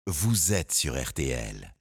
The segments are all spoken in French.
vous êtes sur RTL.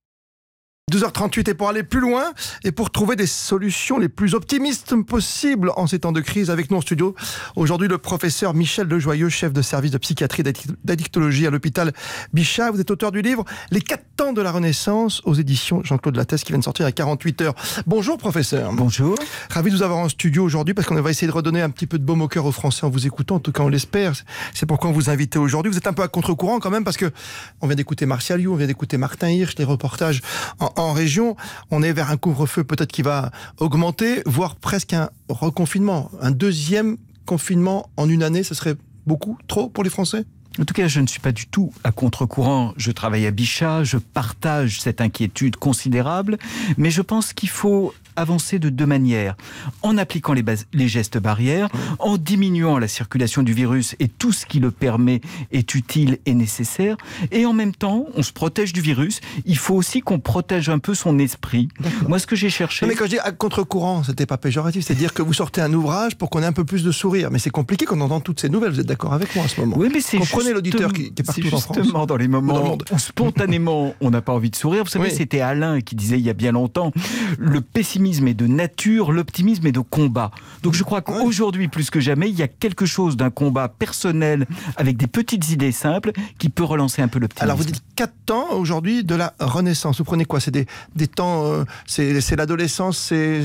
12h38 et pour aller plus loin et pour trouver des solutions les plus optimistes possibles en ces temps de crise, avec nous en studio aujourd'hui le professeur Michel Lejoyeux, chef de service de psychiatrie d'addictologie à l'hôpital Bichat. Vous êtes auteur du livre Les 4 temps de la Renaissance aux éditions Jean-Claude Lattès qui vient de sortir à 48 heures. Bonjour professeur. Bonjour. Ravi de vous avoir en studio aujourd'hui parce qu'on va essayer de redonner un petit peu de baume au cœur aux Français en vous écoutant, en tout cas on l'espère. C'est pourquoi on vous invite aujourd'hui. Vous êtes un peu à contre-courant quand même parce que on vient d'écouter Martial You, on vient d'écouter Martin Hirsch, les reportages en région. On est vers un couvre-feu peut-être qui va augmenter, voire presque un reconfinement. Un deuxième confinement en une année, ce serait beaucoup, trop pour les Français ? En tout cas, je ne suis pas du tout à contre-courant. Je travaille à Bichat, je partage cette inquiétude considérable, mais je pense qu'il faut avancer de deux manières. En appliquant les gestes barrières, en diminuant la circulation du virus et tout ce qui le permet est utile et nécessaire. Et en même temps, on se protège du virus. Il faut aussi qu'on protège un peu son esprit. D'accord. Moi, ce que j'ai cherché... Non, mais quand je dis à contre-courant, c'était pas péjoratif. C'est-à-dire que vous sortez un ouvrage pour qu'on ait un peu plus de sourire. Mais c'est compliqué quand on entend toutes ces nouvelles. Vous êtes d'accord avec moi en ce moment ? Oui, mais c'est comprenez l'auditeur qui est partout en France. C'est justement dans les moments où spontanément on n'a pas envie de sourire. Vous savez, oui. C'était Alain qui disait il y a bien longtemps, le pessimisme est de nature, l'optimisme est de combat. Donc je crois qu'aujourd'hui, plus que jamais, il y a quelque chose d'un combat personnel avec des petites idées simples qui peut relancer un peu l'optimisme. Alors vous dites 4 temps aujourd'hui de la Renaissance. Vous prenez quoi ? C'est des temps, c'est l'adolescence, ce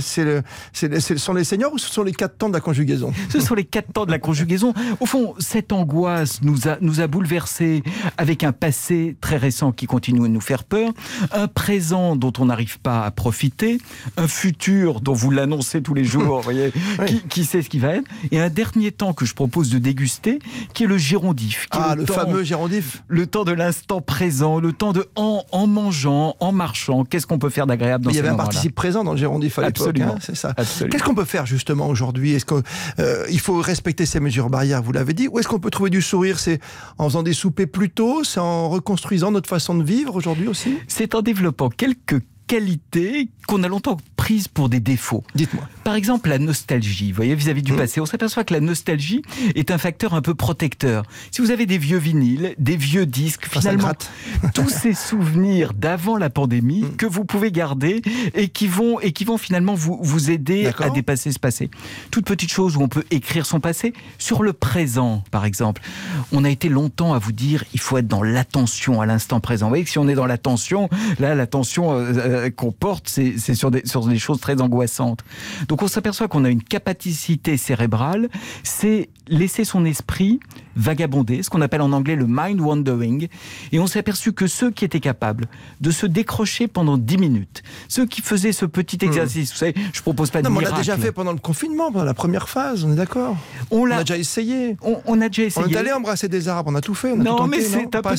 sont les seniors ou ce sont les 4 temps de la conjugaison ? Ce sont les 4 temps de la conjugaison. Au fond, cette angoisse nous a bouleversés avec un passé très récent qui continue à nous faire peur, un présent dont on n'arrive pas à profiter, un futur dont vous l'annoncez tous les jours, vous voyez, qui sait ce qui va être, et un dernier temps que je propose de déguster, qui est le gérondif. Le fameux gérondif. Le temps de l'instant présent, le temps de en mangeant, en marchant, qu'est-ce qu'on peut faire d'agréable dans ces moments-là ? Il y avait un participe présent dans le gérondif à l'époque, c'est ça. Absolument. Qu'est-ce qu'on peut faire justement aujourd'hui ? Est-ce qu'il faut respecter ces mesures barrières, vous l'avez dit, ou est-ce qu'on peut trouver du sourire ? C'est en faisant des soupers plus tôt, c'est en reconstruisant notre façon de vivre aujourd'hui aussi ? C'est en développant quelques qualités qu'on a longtemps prises pour des défauts. Dites-moi. Par exemple, la nostalgie, vous voyez, vis-à-vis du passé. On s'aperçoit que la nostalgie est un facteur un peu protecteur. Si vous avez des vieux vinyles, des vieux disques, finalement, tous ces souvenirs d'avant la pandémie que vous pouvez garder et qui vont finalement vous aider à dépasser ce passé. Toute petite chose où on peut écrire son passé. Sur le présent, par exemple, on a été longtemps à vous dire il faut être dans l'attention à l'instant présent. Vous voyez que si on est dans l'attention, là, l'attention qu'on porte, c'est sur des choses très angoissantes. Donc on s'aperçoit qu'on a une capacité cérébrale, c'est laisser son esprit vagabonder, ce qu'on appelle en anglais le mind wandering, et on s'est aperçu que ceux qui étaient capables de se décrocher pendant 10 minutes, ceux qui faisaient ce petit exercice, vous savez, je propose pas de miracle. On l'a déjà fait pendant le confinement, pendant la première phase, on est d'accord ? On a déjà essayé. On a déjà essayé. On est allé embrasser des arbres, on a tout fait, on a tout tenté, c'est un peu...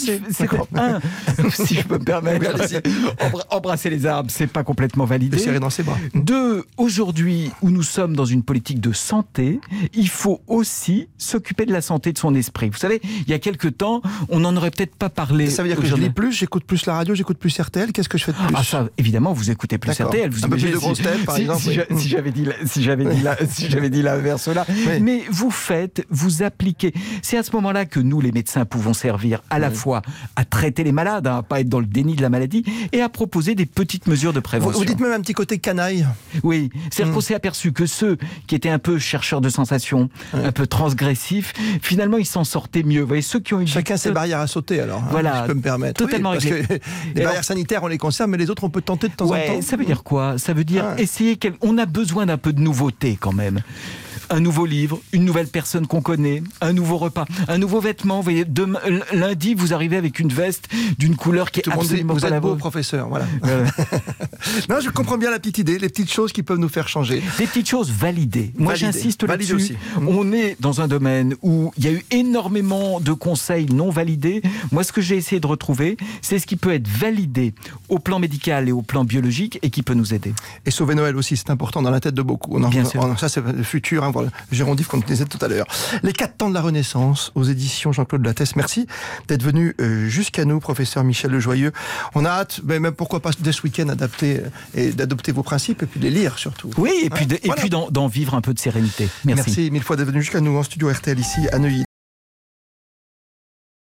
si je peux me permettre, embrasser les arbres, c'est pas complètement validé. Serrer dans ses bras. 2, aujourd'hui, où nous sommes dans une politique de santé, il faut aussi s'occuper de la santé de son esprit. Vous savez, il y a quelques temps, on n'en aurait peut-être pas parlé. Ça veut dire que je lis plus, j'écoute plus la radio, j'écoute plus RTL, qu'est-ce que je fais de plus ? Ah ça, évidemment, vous écoutez plus RTL. Vous un peu plus de grosses têtes, par exemple. Si j'avais dit l'inverse là. Oui. Mais vous appliquez. C'est à ce moment-là que nous, les médecins, pouvons servir à la fois à traiter les malades, à pas être dans le déni de la maladie, et à proposer des petites mesures de prévention. Vous dites même un petit côté canaille. Oui, c'est-à-dire qu'on s'est aperçu que ceux qui étaient un peu chercheurs de sensations, un peu transgressifs, finalement ils s'en sortaient mieux. Vous voyez, ceux qui ont eu chacun ses barrières à sauter alors. Voilà, si je peux me permettre. Totalement parce que les barrières sanitaires on les conserve, mais les autres on peut tenter de temps en temps. Ça veut dire quoi ? Ça veut dire essayer. On a besoin d'un peu de nouveauté quand même. Un nouveau livre, une nouvelle personne qu'on connaît, un nouveau repas, un nouveau vêtement. Vous voyez, lundi, vous arrivez avec une veste d'une couleur qui est absolument vous pas la êtes beau, vôtre. professeur, voilà. Non, je comprends bien la petite idée, les petites choses qui peuvent nous faire changer. Des petites choses validées. Moi, j'insiste là-dessus. Aussi. On est dans un domaine où il y a eu énormément de conseils non validés. Moi, ce que j'ai essayé de retrouver, c'est ce qui peut être validé au plan médical et au plan biologique et qui peut nous aider. Et sauver Noël aussi, c'est important dans la tête de beaucoup. Bien sûr. Ça, c'est le futur, voilà, le gérondif qu'on disait tout à l'heure. Les 4 temps de la Renaissance aux éditions Jean-Claude Lattès. Merci d'être venu jusqu'à nous, professeur Michel Lejoyeux. On a hâte, même pourquoi pas dès ce week-end, d'adopter vos principes et puis de les lire surtout. Oui, et puis d'en vivre un peu de sérénité. Merci. Merci 1000 fois d'être venu jusqu'à nous en studio RTL ici à Neuilly.